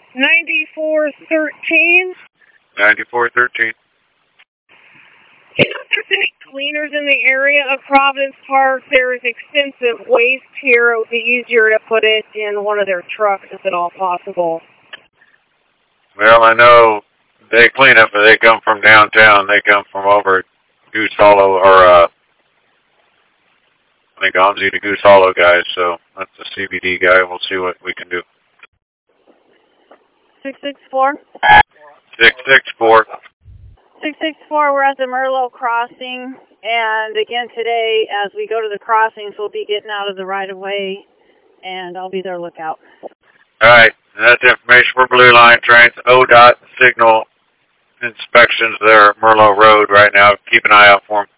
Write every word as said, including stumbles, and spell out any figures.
ninety-four thirteen. ninety-four thirteen. If there's any cleaners in the area of Providence Park, there is extensive waste here. It would be easier to put it in one of their trucks if at all possible. Well, I know they clean up, but they come from downtown. They come from over Goose Hollow, or uh, I think Gonzi to Goose Hollow guys, so that's the C B D guy. We'll see what we can do. six six four? six six four. six six four, we're at the Merlot crossing, and again today, as we go to the crossings, we'll be getting out of the right-of-way, and I'll be there lookout. All right, that's information for Blue Line trains. O D O T signal inspections there at Merlot Road right now. Keep an eye out for them.